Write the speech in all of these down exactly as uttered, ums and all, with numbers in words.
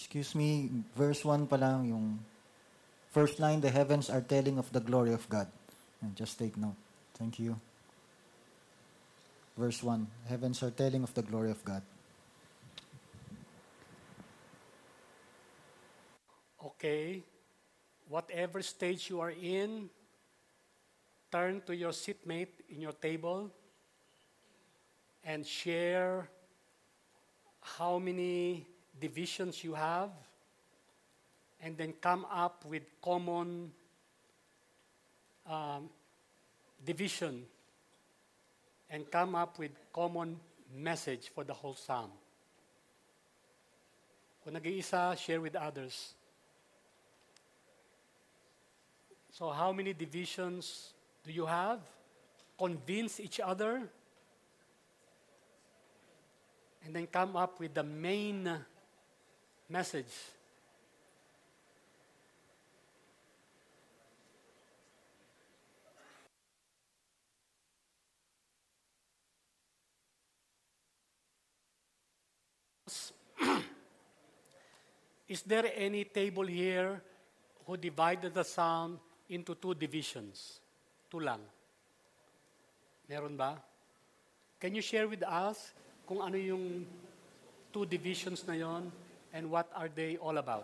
Excuse me, verse one pa lang, yung first line, the heavens are telling of the glory of God. And just take note. Thank you. Verse one, heavens are telling of the glory of God. Okay. Whatever stage you are in, turn to your seatmate in your table and share how many divisions you have, and then come up with common um, division and come up with common message for the whole psalm. Kung nag-iisa, share with others. So how many divisions do you have? Convince each other and then come up with the main message. Is there any table here who divided the psalm into two divisions? Two lang. Meron ba? Can you share with us kung ano yung two divisions na yon and what are they all about?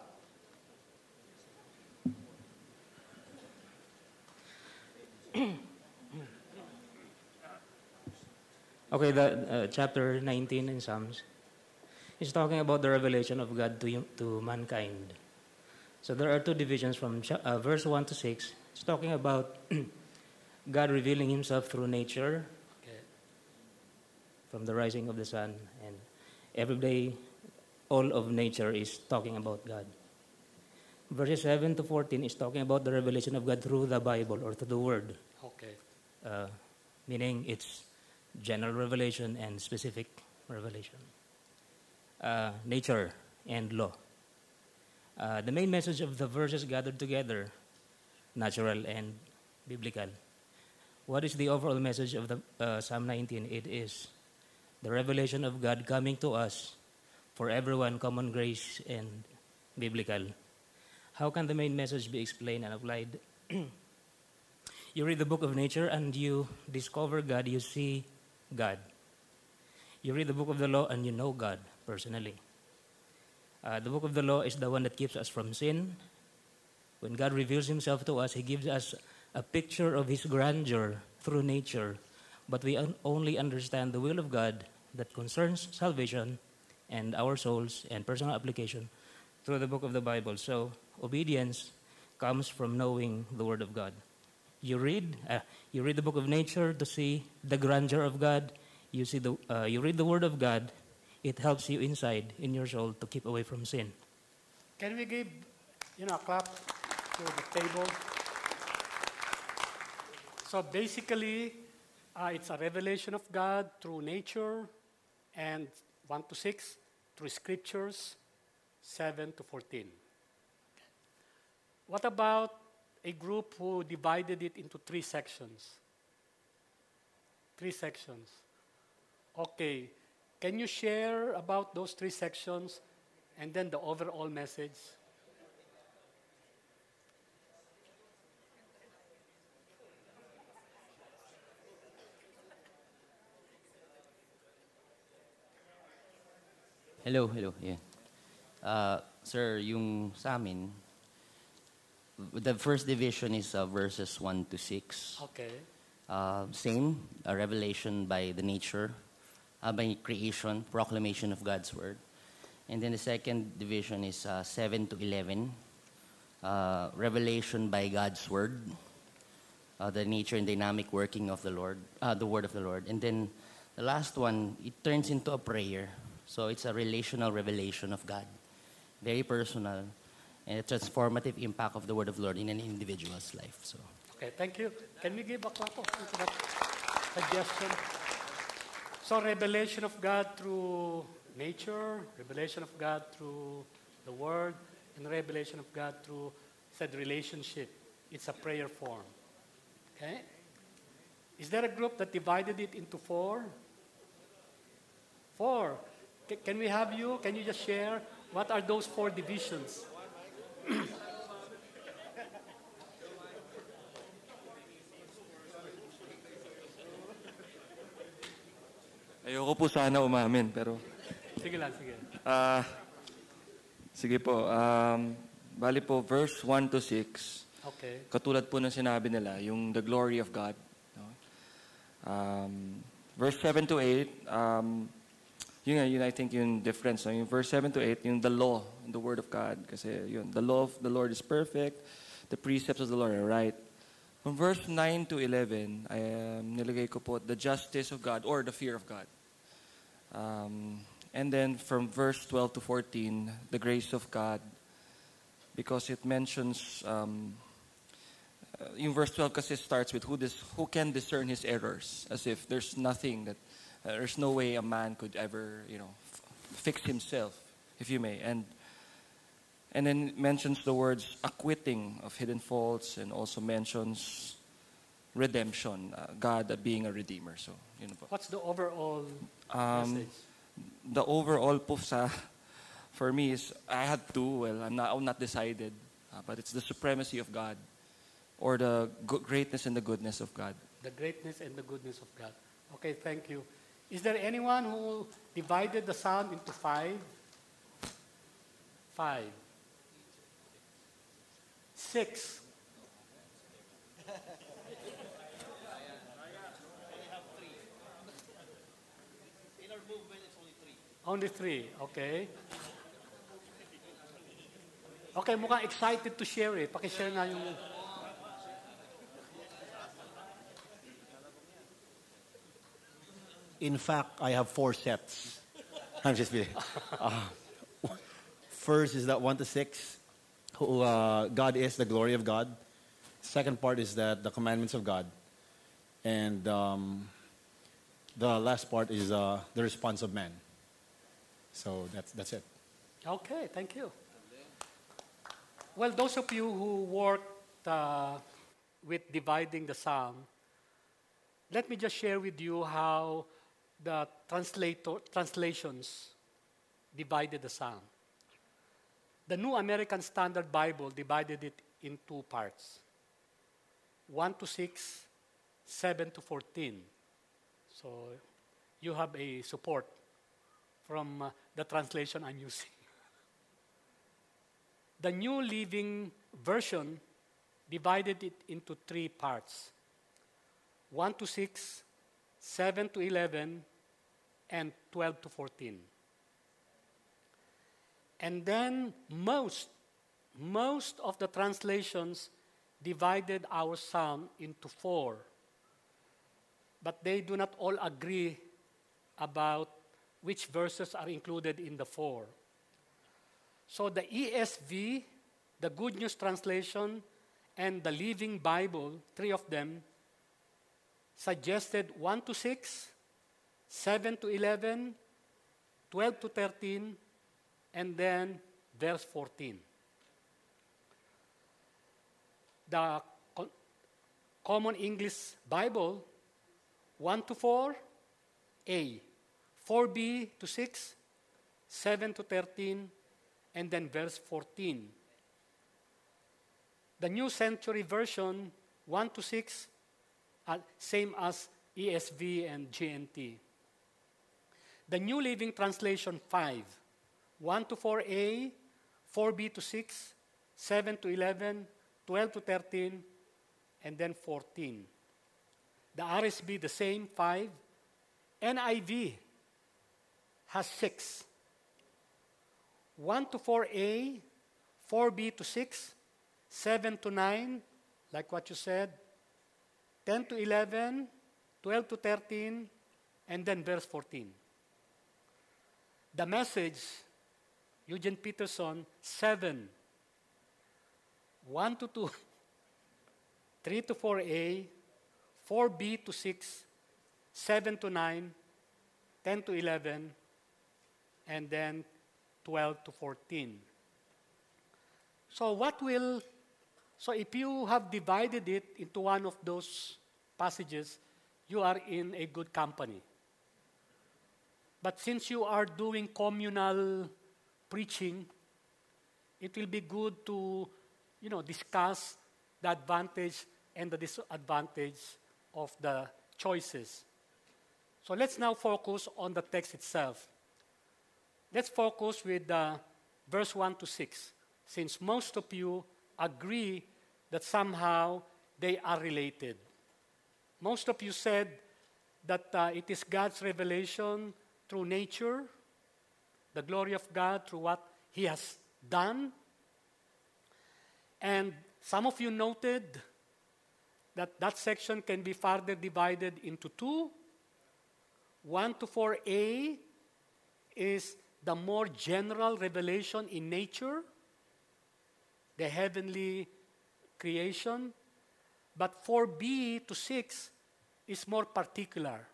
Okay, the uh, chapter nineteen in Psalms is talking about the revelation of God to to mankind. So there are two divisions from uh, verse one to six. It's talking about God revealing himself through nature, Okay. from the rising of the sun, and every day all of nature is talking about God. Verses seven to fourteen is talking about the revelation of God through the Bible or through the Word. Okay. Uh, meaning it's general revelation and specific revelation. Uh, nature and law. Uh, the main message of the verses gathered together, natural and biblical. What is the overall message of the uh, Psalm nineteen? It is the revelation of God coming to us for everyone, common grace and biblical. How can the main message be explained and applied? You read the book of nature and you discover God, you see God. You read the book of the law and you know God personally. Uh, the book of the law is the one that keeps us from sin. When God reveals himself to us, he gives us a picture of his grandeur through nature. But we un- only understand the will of God that concerns salvation and our souls and personal application through the book of the Bible. So obedience comes from knowing the Word of God. You read, uh, you read the book of nature to see the grandeur of God. You see the, uh, you read the Word of God. It helps you inside in your soul to keep away from sin. Can we give, you know, a clap to the table? So basically, uh, it's a revelation of God through nature, and one to six through scriptures, seven to fourteen. What about a group who divided it into three sections? Three sections. Okay. Can you share about those three sections and then the overall message? Hello, hello. Yeah. Uh, sir, yung sa amin, the first division is uh, verses one to six. Okay. Uh, same, a revelation by the nature, uh, by creation, proclamation of God's word. And then the second division is uh, seven to eleven, uh, revelation by God's word, uh, the nature and dynamic working of the Lord, uh, the word of the Lord. And then the last one, it turns into a prayer. So it's a relational revelation of God, very personal, and a transformative impact of the word of the Lord in an individual's life. So. Okay, thank you. Can we give a clap of to that suggestion? So revelation of God through nature, revelation of God through the word, and revelation of God through said relationship. It's a prayer form. Okay? Is there a group that divided it into four? Four. C- can we have you? Can you just share What are those four divisions? Ayoko po sana umamin, pero Sige lang, sige. ah sige po. Um, bali po, verse one to six, Okay. katulad po ng sinabi nila, yung the glory of God. No? Um, verse seven to eight, um, yun, nga, yun I think yung difference. No? Yung verse seven to eight, yung the law, the word of God. Kasi yun, the law of the Lord is perfect, the precepts of the Lord are right. From verse nine to eleven, I, um, nilagay ko po the justice of God or the fear of God. Um, and then from verse twelve to fourteen, the grace of God, because it mentions, um, uh, yung verse twelve kasi starts with who, dis, who can discern his errors, as if there's nothing that, uh, there's no way a man could ever, you know, f- fix himself, if you may. And And then mentions the words acquitting of hidden faults, and also mentions redemption, uh, God uh, being a redeemer. So, yun po. What's the overall Um, message? the overall po sa, for me is, I had two, well, I'm not, I'm not decided, uh, but it's the supremacy of God, or the go- greatness and the goodness of God. The greatness and the goodness of God. Okay, thank you. Is there anyone who divided the psalm into five? Five. Six. Only three, okay. Okay, mukhang excited to share eh. Pakishare nga yung... In fact, I have four sets. I'm just kidding. Uh, first is that one to six, who uh, God is, the glory of God. Second part is that the commandments of God. And um, the last part is uh, the response of man. So that's, that's it. Okay, thank you. Well, those of you who worked uh, with dividing the psalm, let me just share with you how the translator, translations divided the psalm. The New American Standard Bible divided it in two parts, one to six, seven to fourteen. So you have a support from uh, the translation I'm using. The New Living Version divided it into three parts, one to six, seven to eleven, and twelve to fourteen. And then most, most of the translations divided our psalm into four, but they do not all agree about which verses are included in the four. So the E S V, the Good News Translation, and the Living Bible, three of them, suggested one to six, seven to eleven, twelve to thirteen, and then verse fourteen. The Co- Common English Bible, one to four, A, four B to six, seven to thirteen, and then verse fourteen. The New Century Version, one to six, uh, same as E S V and G N T. The New Living Translation, five, one to four A, four B to six, seven to eleven, twelve to thirteen, and then fourteen. The R S V, the same, five. N I V has six. one to four A, four B to six, seven to nine, like what you said, ten to eleven, twelve to thirteen, and then verse fourteen. The Message, Eugene Peterson, seven, one to two, three to four A, four B to six, seven to nine, ten to eleven, and then twelve to fourteen. So what will, so if you have divided it into one of those passages, you are in a good company. But since you are doing communal preaching, it will be good to, you know, discuss the advantage and the disadvantage of the choices. So let's now focus on the text itself. Let's focus with uh, verse one to six, since most of you agree that somehow they are related. Most of you said that uh, it is God's revelation through nature, the glory of God through what He has done. And some of you noted that that section can be further divided into two. one to four A is the more general revelation in nature, the heavenly creation. But four B to six is more particular,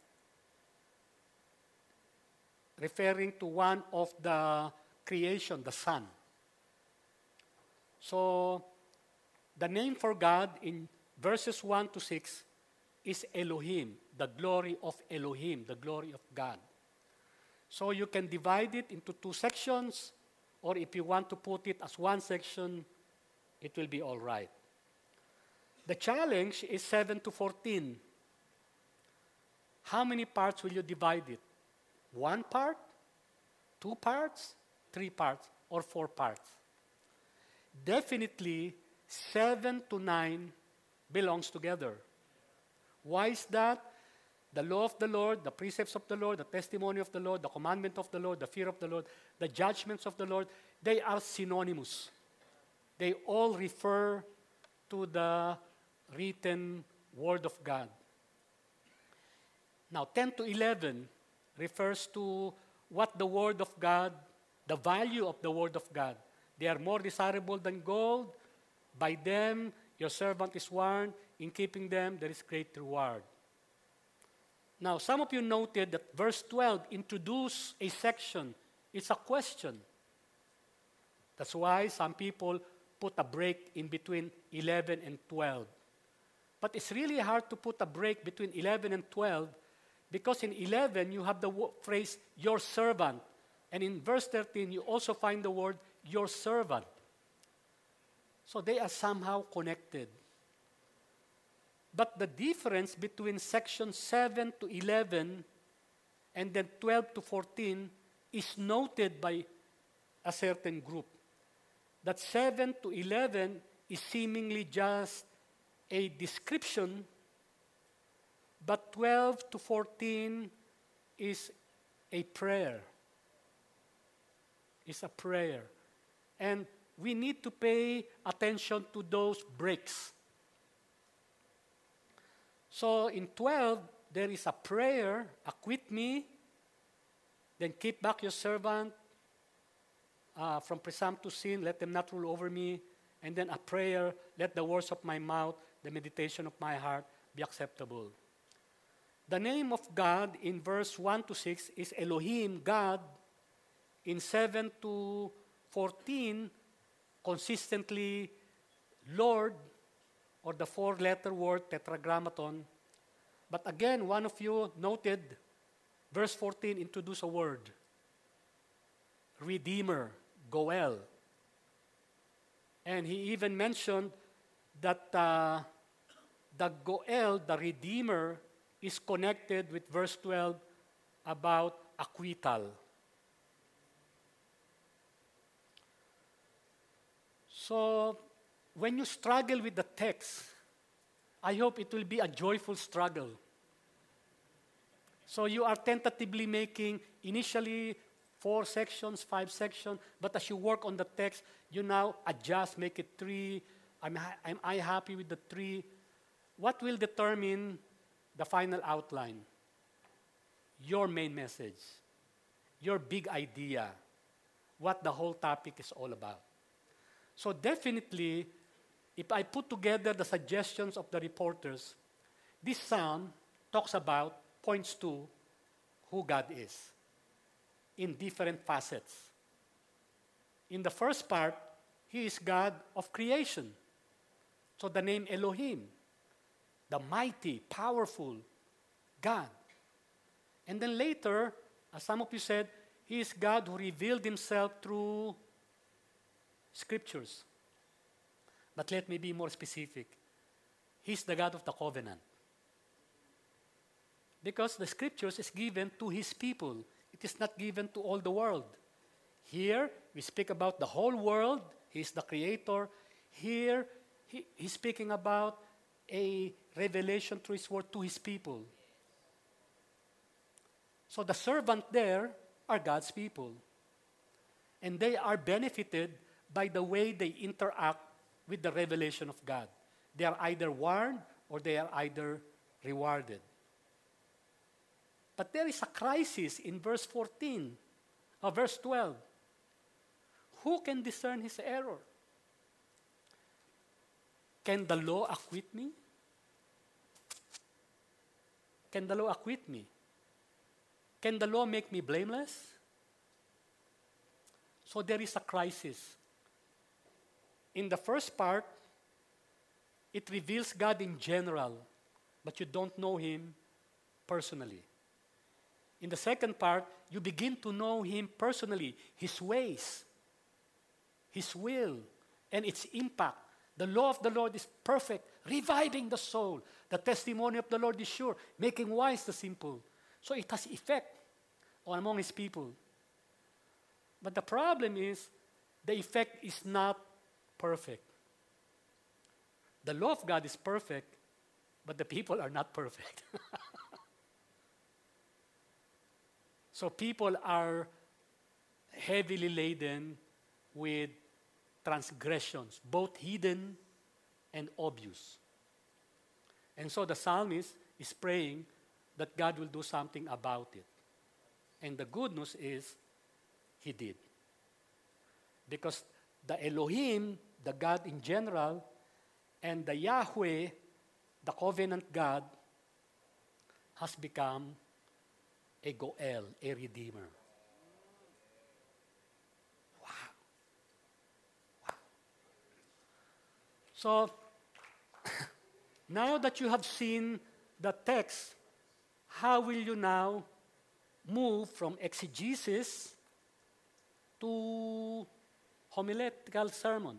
referring to one of the creation, the sun. So, the name for God in verses one to six is Elohim, the glory of Elohim, the glory of God. So you can divide it into two sections, or if you want to put it as one section, it will be all right. The challenge is seven to fourteen. How many parts will you divide it? One part, two parts, three parts, or four parts? Definitely, seven to nine belongs together. Why is that? The law of the Lord, the precepts of the Lord, the testimony of the Lord, the commandment of the Lord, the fear of the Lord, the judgments of the Lord, they are synonymous. They all refer to the written Word of God. Now, ten to eleven refers to what the Word of God, the value of the Word of God. They are more desirable than gold. By them, your servant is warned. In keeping them, there is great reward. Now, some of you noted that verse twelve introduced a section. It's a question. That's why some people put a break in between eleven and twelve. But it's really hard to put a break between eleven and twelve because in eleven you have the wo- phrase, your servant. And in verse thirteen, you also find the word, your servant. So they are somehow connected. But the difference between section seven to eleven and then twelve to fourteen is noted by a certain group. That seven to eleven is seemingly just a description, but twelve to fourteen is a prayer. It's a prayer. And we need to pay attention to those breaks. So in twelve, there is a prayer, acquit me, then keep back your servant uh, from presumptuous sin, let them not rule over me, and then a prayer, let the words of my mouth, the meditation of my heart be acceptable. The name of God in verse one to six is Elohim, God. In seven to fourteen, consistently Lord, or the four-letter word tetragrammaton. But again, one of you noted, verse fourteen introduced a word. Redeemer, Goel. And he even mentioned that uh, the Goel, the Redeemer, is connected with verse twelve about acquittal. So, when you struggle with the text, I hope it will be a joyful struggle. So you are tentatively making initially four sections, five sections, but as you work on the text, you now adjust, make it three. Am I, am I happy with the three? What will determine the final outline? Your main message, your big idea, what the whole topic is all about. So definitely, if I put together the suggestions of the reporters, this psalm talks about, points to who God is in different facets. In the first part, He is God of creation. So the name Elohim, the mighty, powerful God. And then later, as some of you said, He is God who revealed himself through scriptures. But let me be more specific. He's the God of the covenant. Because the scriptures is given to his people. It is not given to all the world. Here, we speak about the whole world. He is the creator. Here, he, he's speaking about a revelation through his word to his people. So the servant there are God's people. And they are benefited by the way they interact with the revelation of God. They are either warned or they are either rewarded. But there is a crisis in verse fourteen, or verse twelve. Who can discern his error? Can the law acquit me? Can the law acquit me? Can the law make me blameless? So there is a crisis. In the first part, it reveals God in general, but you don't know him personally. In the second part, you begin to know him personally, his ways, his will, and its impact. The law of the Lord is perfect, reviving the soul. The testimony of the Lord is sure, making wise the simple. So it has effect on among his people. But the problem is, the effect is not perfect. The law of God is perfect, but the people are not perfect. So people are heavily laden with transgressions, both hidden and obvious. And so the psalmist is praying that God will do something about it. And the good news is, he did. Because the Elohim, the God in general, and the Yahweh, the covenant God, has become a Goel, a Redeemer. Wow. Wow. So, now that you have seen the text, how will you now move from exegesis to homiletical sermon?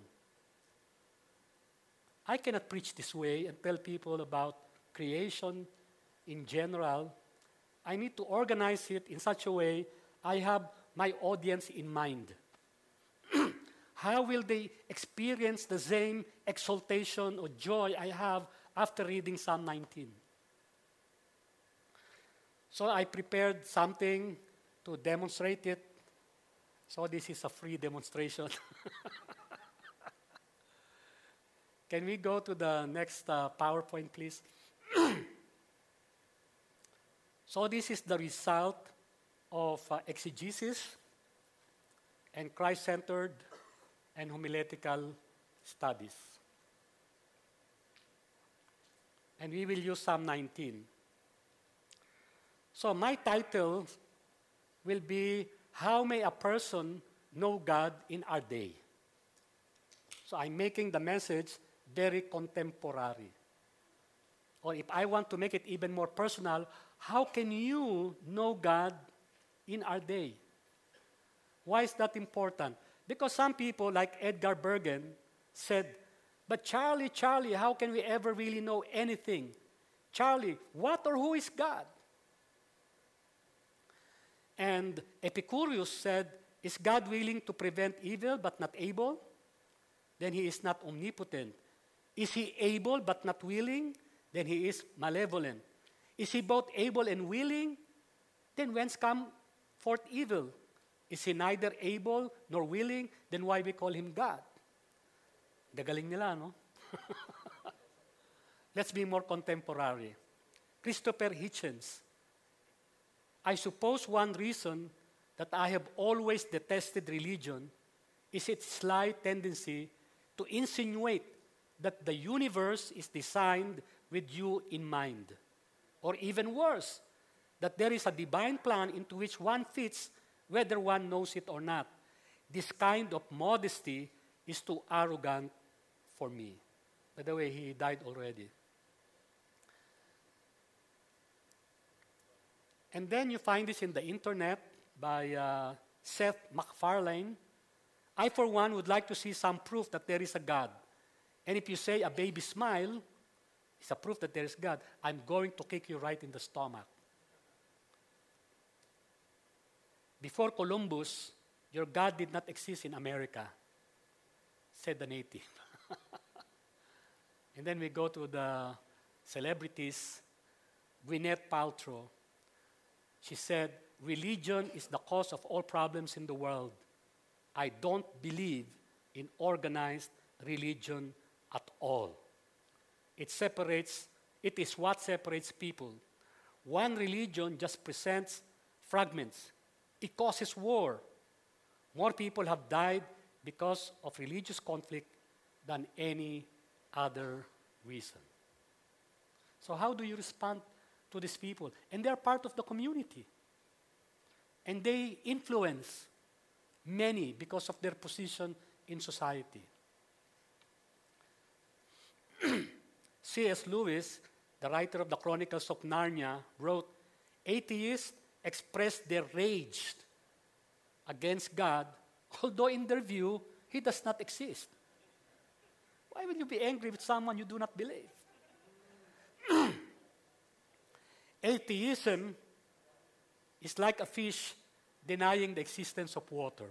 I cannot preach this way and tell people about creation in general. I need to organize it in such a way I have my audience in mind. How will they experience the same exaltation or joy I have after reading Psalm nineteen? So I prepared something to demonstrate it. So this is a free demonstration. Can we go to the next uh, PowerPoint, please? So this is the result of uh, exegesis and Christ-centered and homiletical studies. And we will use Psalm nineteen. So my title will be, How May a Person Know God in Our Day? So I'm making the message very contemporary. Or if I want to make it even more personal, how can you know God in our day? Why is that important? Because some people, like Edgar Bergen, said, but Charlie, Charlie, how can we ever really know anything? Charlie, what or who is God? And Epicurus said, is God willing to prevent evil but not able? Then he is not omnipotent. Is he able but not willing? Then he is malevolent. Is he both able and willing? Then whence come forth evil? Is he neither able nor willing? Then why we call him God? Gagaling nila, no? Let's be more contemporary. Christopher Hitchens. I suppose one reason that I have always detested religion is its sly tendency to insinuate that the universe is designed with you in mind. Or even worse, that there is a divine plan into which one fits whether one knows it or not. This kind of modesty is too arrogant for me. By the way, he died already. And then you find this in the internet by uh, Seth MacFarlane, I, for one, would like to see some proof that there is a God. And if you say a baby smile is a proof that there is God, I'm going to kick you right in the stomach. Before Columbus, your God did not exist in America, said the native. And then we go to the celebrities. Gwyneth Paltrow, she said, religion is the cause of all problems in the world. I don't believe in organized religion at all. It separates, it is what separates people. One religion just presents fragments. It causes war. More people have died because of religious conflict than any other reason. So how do you respond to these people? And they are part of the community. And they influence many because of their position in society. C S Lewis, the writer of the Chronicles of Narnia, wrote, atheists express their rage against God, although in their view, He does not exist. Why will you be angry with someone you do not believe? Atheism is like a fish denying the existence of water.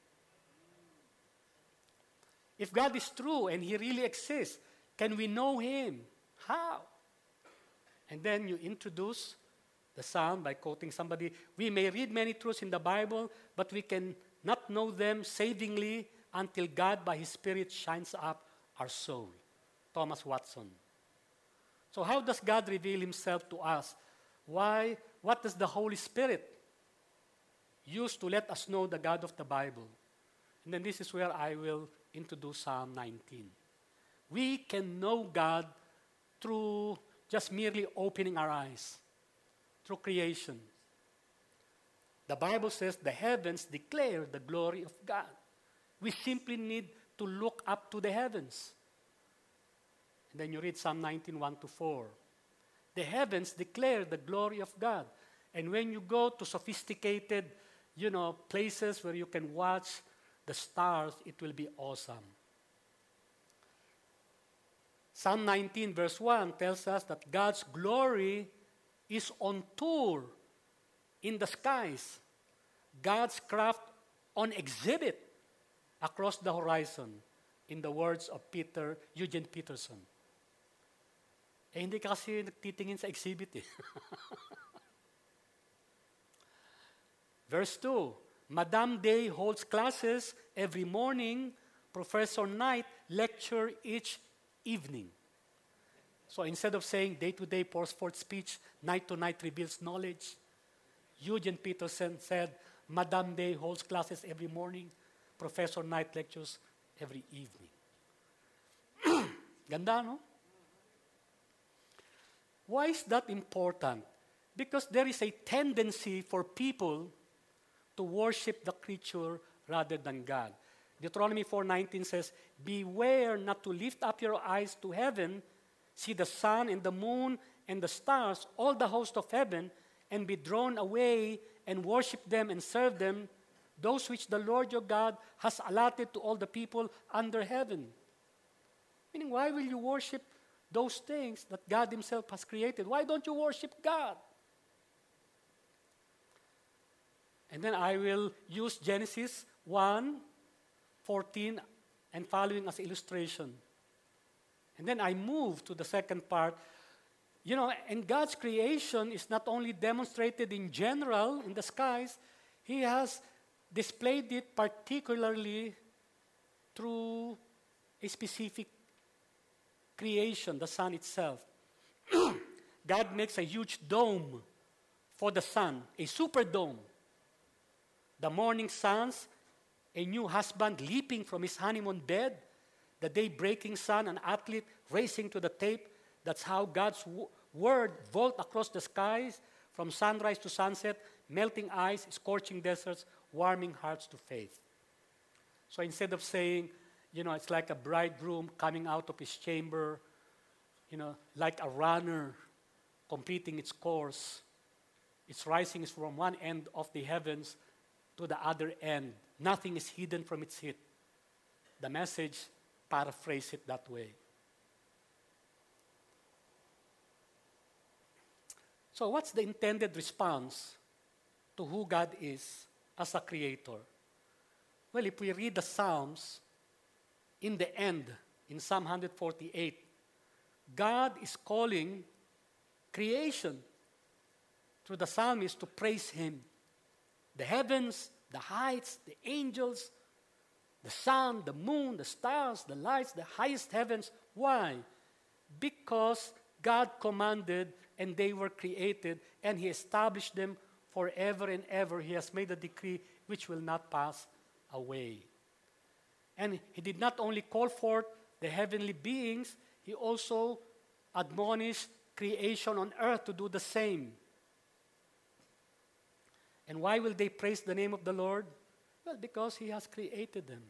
If God is true and He really exists, can we know Him? How? And then you introduce the psalm by quoting somebody. We may read many truths in the Bible, but we can not know them savingly until God by His Spirit shines up our soul. Thomas Watson. So how does God reveal Himself to us? Why? What does the Holy Spirit use to let us know the God of the Bible? And then this is where I will introduce Psalm nineteen. We can know God through just merely opening our eyes, through creation. The Bible says the heavens declare the glory of God. We simply need to look up to the heavens. And then you read Psalm nineteen, one to four. The heavens declare the glory of God. And when you go to sophisticated, you know, places where you can watch the stars, it will be awesome. Psalm nineteen, verse one tells us that God's glory is on tour in the skies. God's craft on exhibit across the horizon, in the words of Peter, Eugene Peterson. Eh, hindi ka kasi nagtitingin sa exhibit eh. Verse two, Madame Day holds classes every morning. Professor Knight lecture each evening. So instead of saying day-to-day pours forth speech, night-to-night reveals knowledge, Eugene Peterson said, Madame Day holds classes every morning. Professor Knight lectures every evening. Ganda, no? Why is that important? Because there is a tendency for people to worship the creature rather than God. Deuteronomy four nineteen says, beware not to lift up your eyes to heaven, see the sun and the moon and the stars, all the host of heaven, and be drawn away and worship them and serve them, those which the Lord your God has allotted to all the people under heaven. Meaning, why will you worship those things that God Himself has created? Why don't you worship God? And then I will use Genesis one, fourteen, and following as illustration. And then I move to the second part. You know, and God's creation is not only demonstrated in general in the skies, He has displayed it particularly through a specific creation, the sun itself. God makes a huge dome for the sun, a super dome. The morning suns, a new husband leaping from his honeymoon bed, the day-breaking sun, an athlete racing to the tape. That's how God's w- word vault across the skies from sunrise to sunset, melting ice, scorching deserts, warming hearts to faith. So instead of saying, you know, it's like a bridegroom coming out of his chamber, you know, like a runner completing its course, its rising is from one end of the heavens to the other end. Nothing is hidden from its heat. The Message paraphrase it that way. So what's the intended response to who God is as a creator? Well, if we read the Psalms, in the end, in Psalm one forty-eight, God is calling creation through the psalmist to praise Him. The heavens, the heights, the angels, the sun, the moon, the stars, the lights, the highest heavens. Why? Because God commanded and they were created and He established them forever and ever. He has made a decree which will not pass away. And He did not only call forth the heavenly beings, He also admonished creation on earth to do the same. And why will they praise the name of the Lord? Well, because He has created them.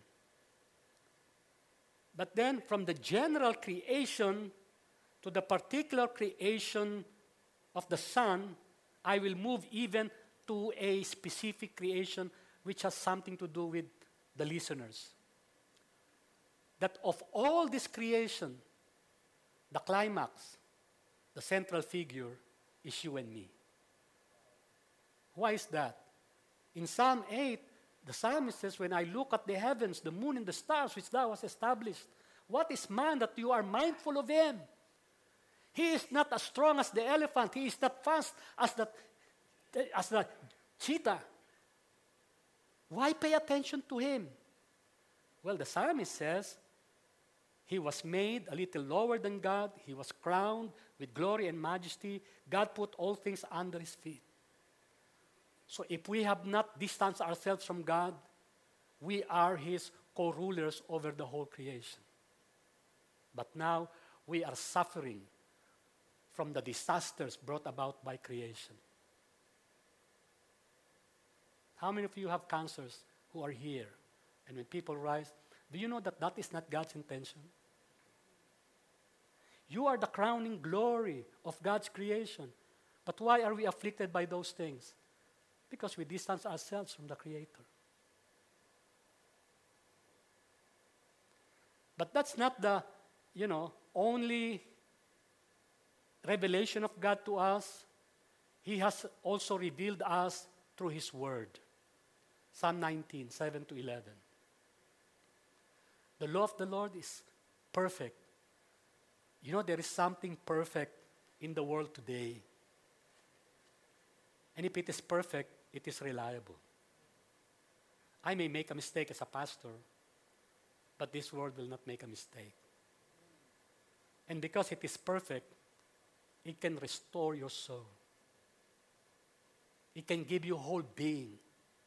But then, from the general creation to the particular creation of the Son, I will move even to a specific creation which has something to do with the listeners. That of all this creation, the climax, the central figure is you and me. Why is that? In Psalm eight, the psalmist says, when I look at the heavens, the moon and the stars which thou hast established, what is man that you are mindful of him? He is not as strong as the elephant. He is not fast as the, as the cheetah. Why pay attention to him? Well, the psalmist says, he was made a little lower than God. He was crowned with glory and majesty. God put all things under His feet. So if we have not distanced ourselves from God, we are His co-rulers over the whole creation. But now we are suffering from the disasters brought about by creation. How many of you have cancers who are here? And when people rise, do you know that that is not God's intention? You are the crowning glory of God's creation. But why are we afflicted by those things? Because we distance ourselves from the Creator. But that's not the, you know, only revelation of God to us. He has also revealed us through His Word. Psalm nineteen, seven to eleven. The law of the Lord is perfect. You know, there is something perfect in the world today. And if it is perfect, it is reliable. I may make a mistake as a pastor, but this word will not make a mistake. And because it is perfect, it can restore your soul. It can give you whole being.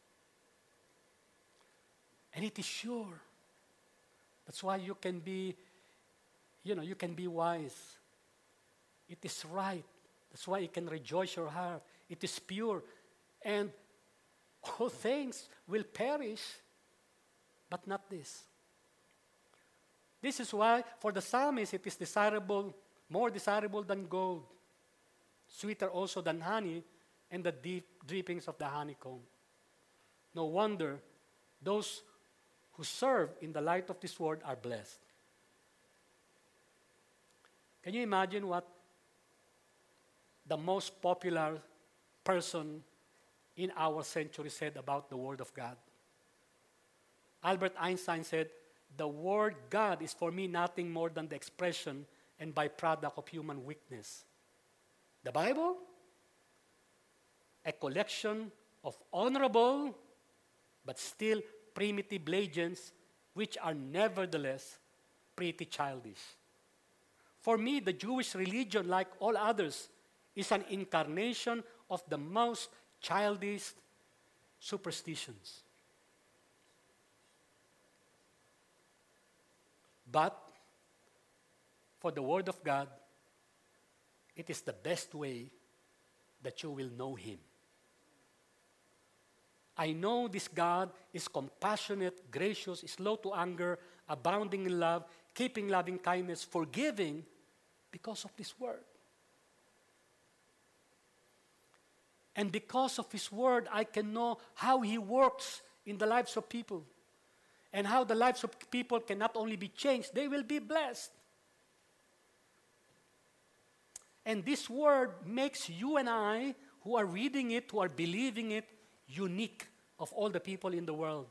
And it is sure. That's why you can be, you know, you can be wise. It is right. That's why it can rejoice your heart. It is pure. And all things will perish, but not this. This is why, for the psalmist, it is desirable, more desirable than gold, sweeter also than honey, and the deep drippings of the honeycomb. No wonder those who serve in the light of this word are blessed. Can you imagine what the most popular person in our century said about the Word of God? Albert Einstein said, the Word God is for me nothing more than the expression and byproduct of human weakness. The Bible? A collection of honorable but still primitive legends which are nevertheless pretty childish. For me, the Jewish religion, like all others, is an incarnation of the most childish superstitions. But for the Word of God, it is the best way that you will know Him. I know this God is compassionate, gracious, slow to anger, abounding in love, keeping loving kindness, forgiving because of this Word. And because of His Word, I can know how He works in the lives of people. And how the lives of people can not only be changed, they will be blessed. And this Word makes you and I, who are reading it, who are believing it, unique of all the people in the world.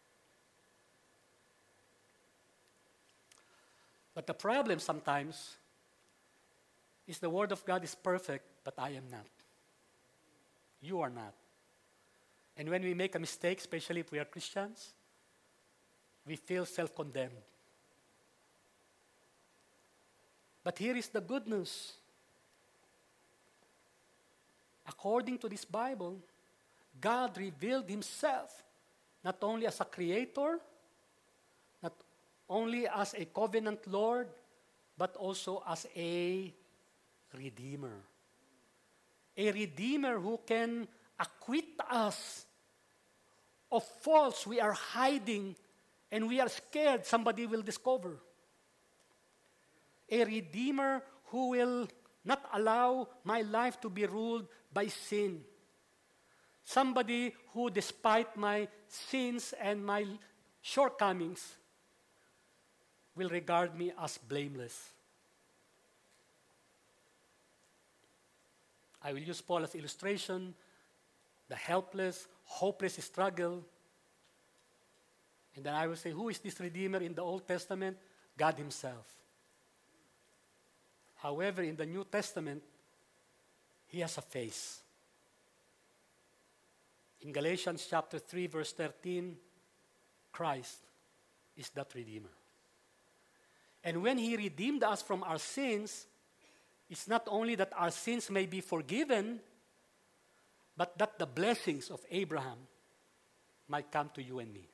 But the problem sometimes is the Word of God is perfect, but I am not. You are not. And when we make a mistake, especially if we are Christians, we feel self-condemned. But here is the good news. According to this Bible, God revealed Himself not only as a creator, not only as a covenant Lord, but also as a redeemer. A redeemer who can acquit us of faults we are hiding and we are scared somebody will discover. A redeemer who will not allow my life to be ruled by sin. Somebody who, despite my sins and my shortcomings, will regard me as blameless. I will use Paul as illustration, the helpless, hopeless struggle. And then I will say, who is this Redeemer in the Old Testament? God Himself. However, in the New Testament, He has a face. In Galatians chapter three, verse thirteen, Christ is that Redeemer. And when He redeemed us from our sins, it's not only that our sins may be forgiven, but that the blessings of Abraham might come to you and me.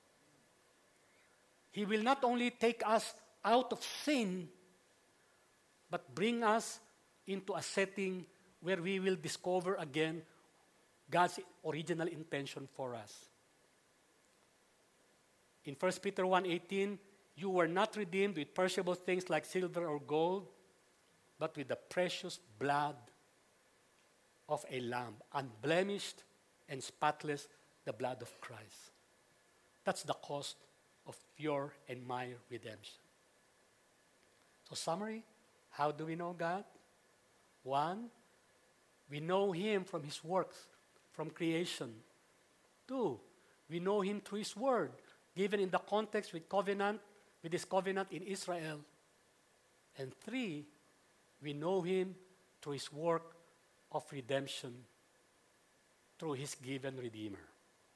He will not only take us out of sin, but bring us into a setting where we will discover again God's original intention for us. In First Peter one eighteen, you were not redeemed with perishable things like silver or gold, but with the precious blood of a lamb, unblemished and spotless, the blood of Christ. That's the cost of your and my redemption. So summary, how do we know God? One, we know Him from His works, from creation. Two, we know Him through His Word, given in the context with covenant, with His covenant in Israel. And three, we know Him through His work of redemption, through His given Redeemer.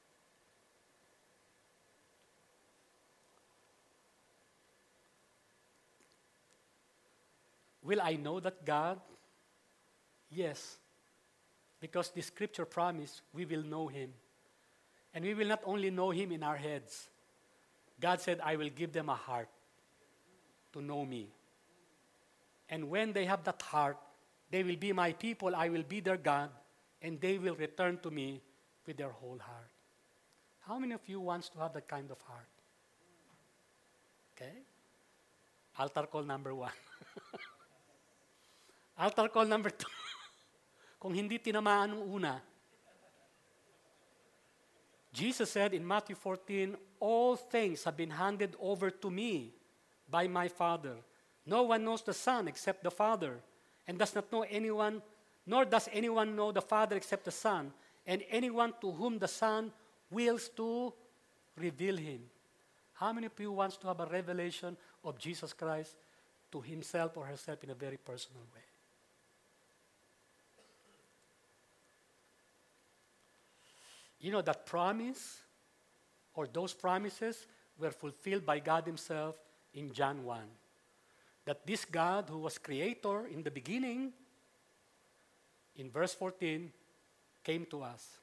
Will I know that God? Yes, because the Scripture promised we will know Him. And we will not only know Him in our heads. God said, I will give them a heart to know me. And when they have that heart, they will be my people, I will be their God, and they will return to me with their whole heart. How many of you wants to have that kind of heart? Okay? Altar call number one. Altar call number two. Kung hindi tinamaan ng una. Jesus said in Matthew fourteen, all things have been handed over to me by my Father. No one knows the Son except the Father, and does not know anyone, nor does anyone know the Father except the Son, and anyone to whom the Son wills to reveal Him. How many of you wants to have a revelation of Jesus Christ to himself or herself in a very personal way? You know, that promise or those promises were fulfilled by God Himself in John one. That this God who was creator in the beginning, in verse fourteen, came to us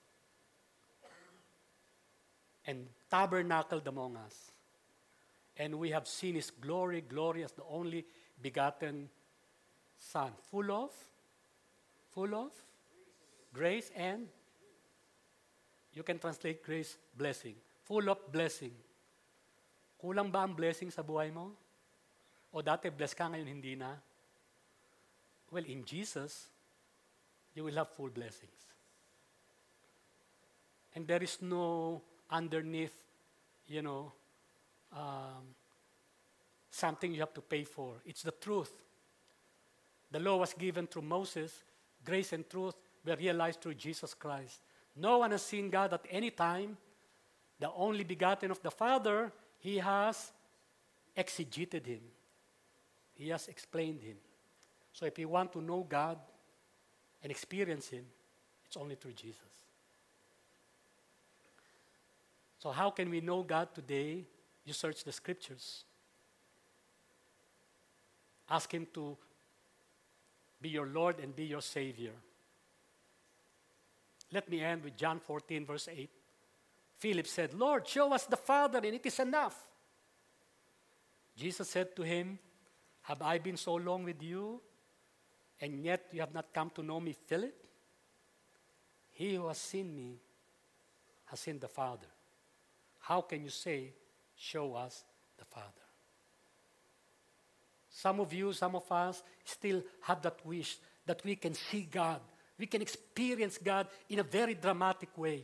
and tabernacled among us. And we have seen His glory, glory as the only begotten Son, full of, full of grace and, you can translate grace, blessing. Full of blessing. Kulang ba ang blessing sa buhay mo? O dati blessed ka, ngayon hindi na? Well, in Jesus, you will have full blessings. and there is no underneath, you know, um, something you have to pay for. It's the truth. The law was given through Moses. Grace and truth were realized through Jesus Christ. No one has seen God at any time. The only begotten of the Father, He has exegeted Him. He has explained Him. So if you want to know God and experience Him, it's only through Jesus. So how can we know God today? You search the Scriptures. Ask Him to be your Lord and be your Savior. Let me end with John fourteen, verse eight. Philip said, Lord, show us the Father, and it is enough. Jesus said to him, have I been so long with you, and yet you have not come to know me, Philip? He who has seen me has seen the Father. How can you say, show us the Father? Some of you, some of us still have that wish that we can see God. We can experience God in a very dramatic way.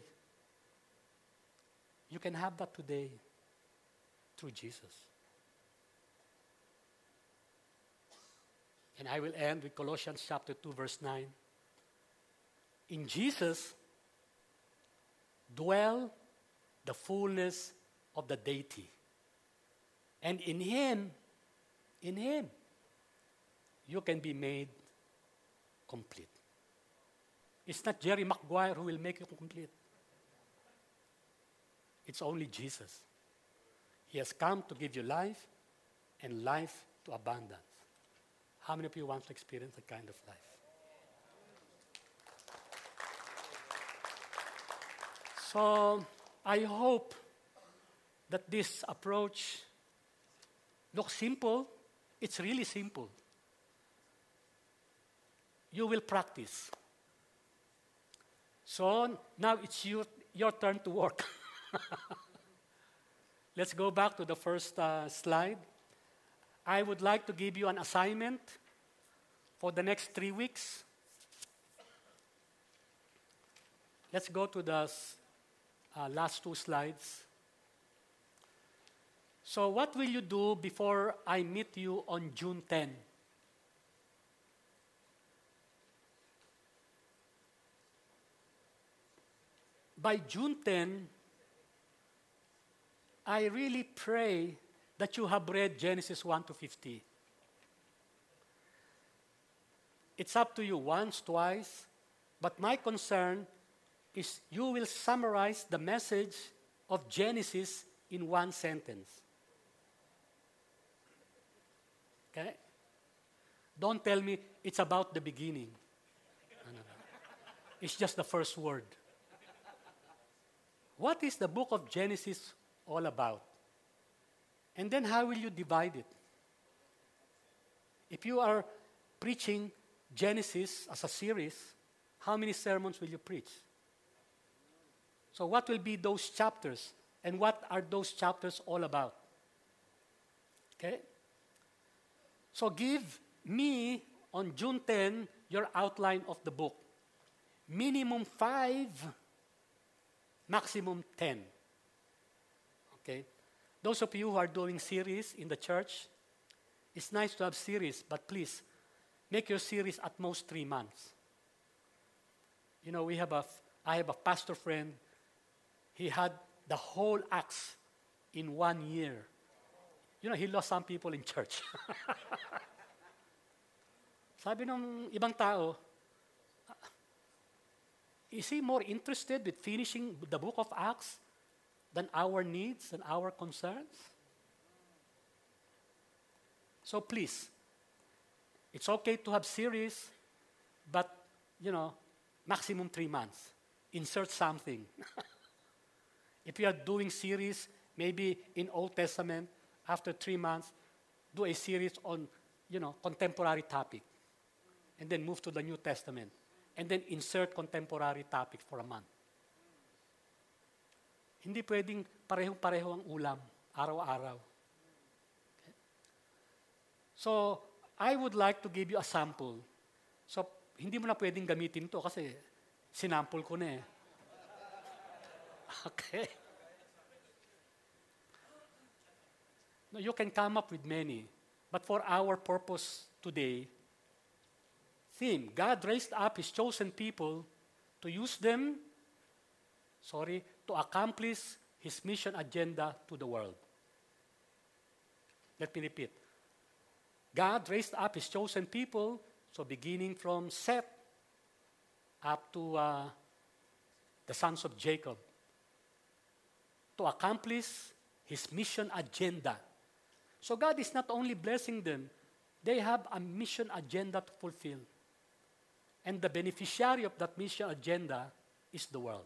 You can have that today through Jesus. And I will end with Colossians chapter two, verse nine. In Jesus dwell the fullness of the deity. And in Him, in Him, you can be made complete. It's not Jerry Maguire who will make you complete. It's only Jesus. He has come to give you life and life to abundance. How many of you want to experience that kind of life? So I hope that this approach looks simple. It's really simple. You will practice. So now it's your, your turn to work. Let's go back to the first uh, slide. I would like to give you an assignment for the next three weeks. Let's go to the uh, last two slides. So what will you do before I meet you on June tenth? By June tenth, I really pray that you have read Genesis one to fifty. It's up to you once, twice, but my concern is you will summarize the message of Genesis in one sentence. Okay? Don't tell me it's about the beginning. No, no, no. It's just the first word. What is the book of Genesis all about? And then how will you divide it? If you are preaching Genesis as a series, how many sermons will you preach? So what will be those chapters? And what are those chapters all about? Okay? So give me, on June tenth, your outline of the book. Minimum five, maximum ten. Okay? Those of you who are doing series in the church, it's nice to have series, but please, make your series at most three months. You know, we have a, I have a pastor friend, he had the whole Acts in one year. You know, he lost some people in church. Sabi ng ibang tao, is he more interested with finishing the book of Acts than our needs and our concerns? So please, it's okay to have series, but, you know, maximum three months. Insert something. If you are doing series, maybe in Old Testament, after three months, do a series on, you know, contemporary topic. And then move to the New Testament. And then insert contemporary topics for a month. Hindi pwedeng parehong-pareho ang ulam, araw-araw. Okay? So, I would like to give you a sample. So, hindi mo na pwedeng gamitin to kasi sinample ko na eh. Okay. No, you can come up with many. But for our purpose today, theme, God raised up his chosen people to use them, sorry, to accomplish his mission agenda to the world. Let me repeat. God raised up his chosen people, so beginning from Seth up to uh, the sons of Jacob, to accomplish his mission agenda. So God is not only blessing them, they have a mission agenda to fulfill. And the beneficiary of that mission agenda is the world.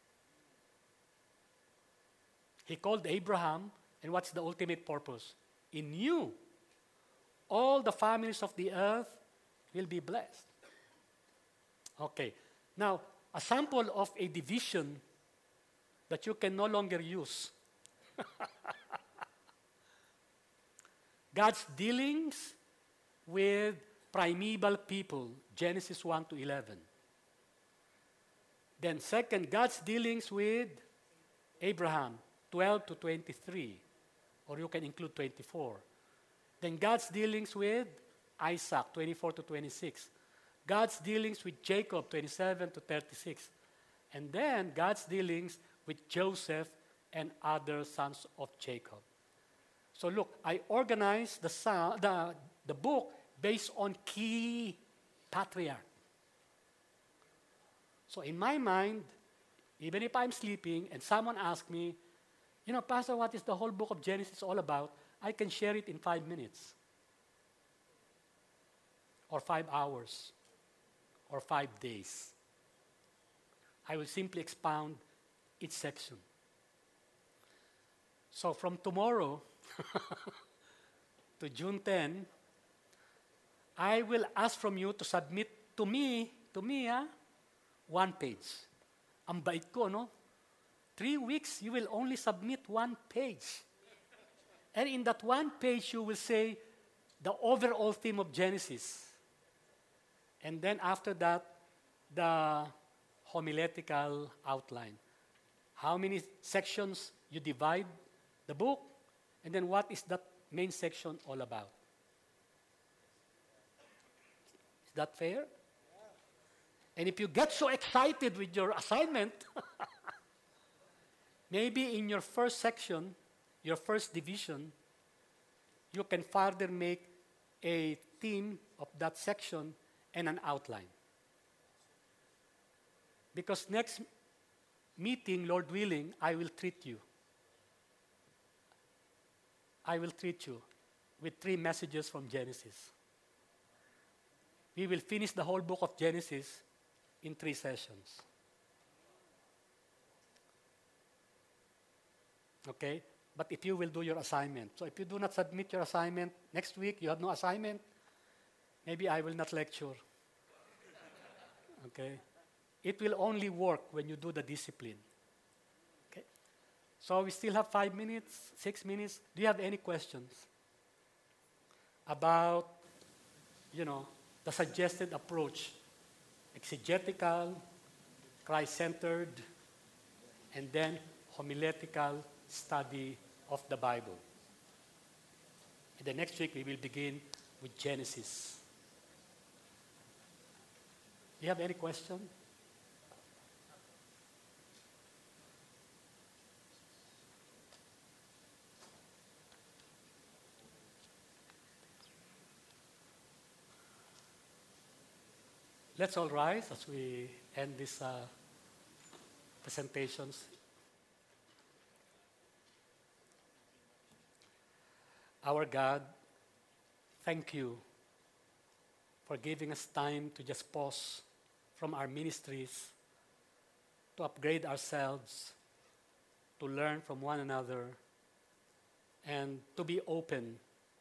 He called Abraham, and what's the ultimate purpose? In you, all the families of the earth will be blessed. Okay, now, a sample of a division that you can no longer use. God's dealings with primeval people, Genesis one to eleven. Then second, God's dealings with Abraham, twelve to twenty-three, or you can include twenty-four. Then God's dealings with Isaac, twenty-four to twenty-six. God's dealings with Jacob, twenty-seven to thirty-six. And then God's dealings with Joseph and other sons of Jacob. So look, I organized the, the, the book based on key patriarch. So in my mind, even if I'm sleeping and someone asks me, you know, Pastor, what is the whole book of Genesis all about? I can share it in five minutes. Or five hours. Or five days. I will simply expound each section. So from tomorrow to June tenth, I will ask from you to submit to me, to me, ah, one page. Ang bait ko, no? Three weeks, you will only submit one page. And in that one page, you will say the overall theme of Genesis. And then after that, the homiletical outline. How many sections you divide the book, and then what is that main section all about? Is that fair? And if you get so excited with your assignment, maybe in your first section, your first division, you can further make a theme of that section and an outline. Because next meeting, Lord willing, I will treat you. I will treat you with three messages from Genesis. We will finish the whole book of Genesis in three sessions. Okay? But if you will do your assignment. So if you do not submit your assignment, next week you have no assignment, maybe I will not lecture. Okay? It will only work when you do the discipline. Okay? So we still have five minutes, six minutes. Do you have any questions about, you know, the suggested approach? Exegetical, Christ-centered, and then homiletical study of the Bible. And the next week we will begin with Genesis. Do you have any question? Let's all rise as we end these uh, presentations. Our God, thank you for giving us time to just pause from our ministries, to upgrade ourselves, to learn from one another, and to be open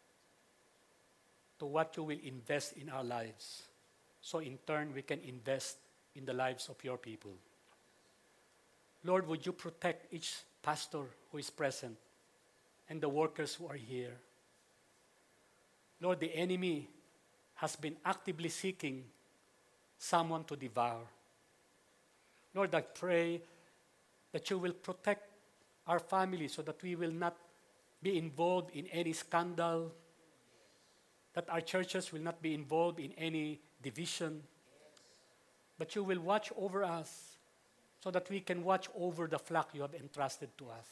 to what you will invest in our lives. So in turn, we can invest in the lives of your people. Lord, would you protect each pastor who is present and the workers who are here. Lord, the enemy has been actively seeking someone to devour. Lord, I pray that you will protect our family so that we will not be involved in any scandal, that our churches will not be involved in any division, but you will watch over us so that we can watch over the flock you have entrusted to us.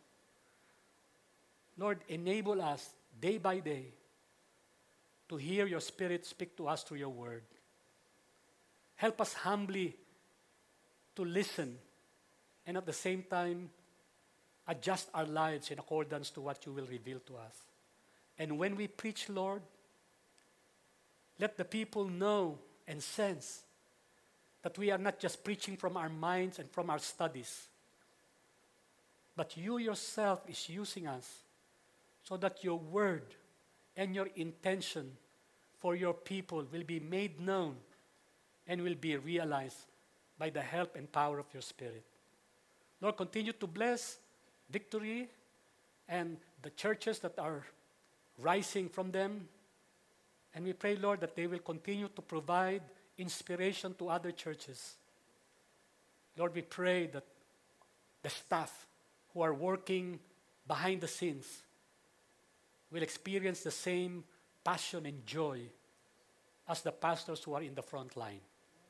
Lord, enable us day by day to hear your Spirit speak to us through your word. Help us humbly to listen and at the same time adjust our lives in accordance to what you will reveal to us. And when we preach, Lord, let the people know and sense that we are not just preaching from our minds and from our studies, but you yourself is using us so that your word and your intention for your people will be made known and will be realized by the help and power of your Spirit. Lord, continue to bless Victory and the churches that are rising from them. And we pray, Lord, that they will continue to provide inspiration to other churches. Lord, we pray that the staff who are working behind the scenes will experience the same passion and joy as the pastors who are in the front line.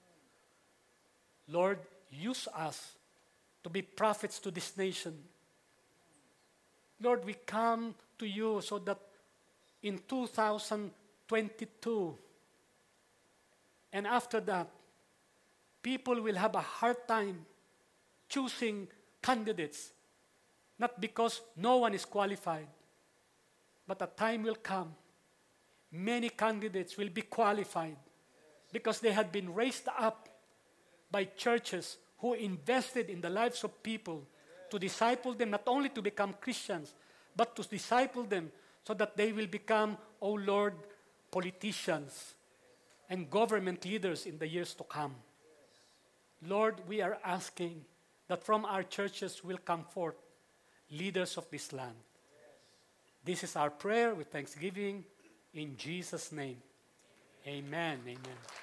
Lord, use us to be prophets to this nation. Lord, we come to you so that in two thousand twenty-two and after that, people will have a hard time choosing candidates, not because no one is qualified, but a time will come. Many candidates will be qualified because they had been raised up by churches who invested in the lives of people to disciple them, not only to become Christians, but to disciple them so that they will become, oh Lord, politicians and government leaders in the years to come. Lord, we are asking that from our churches will come forth leaders of this land. This is our prayer with thanksgiving in Jesus' name. Amen. Amen.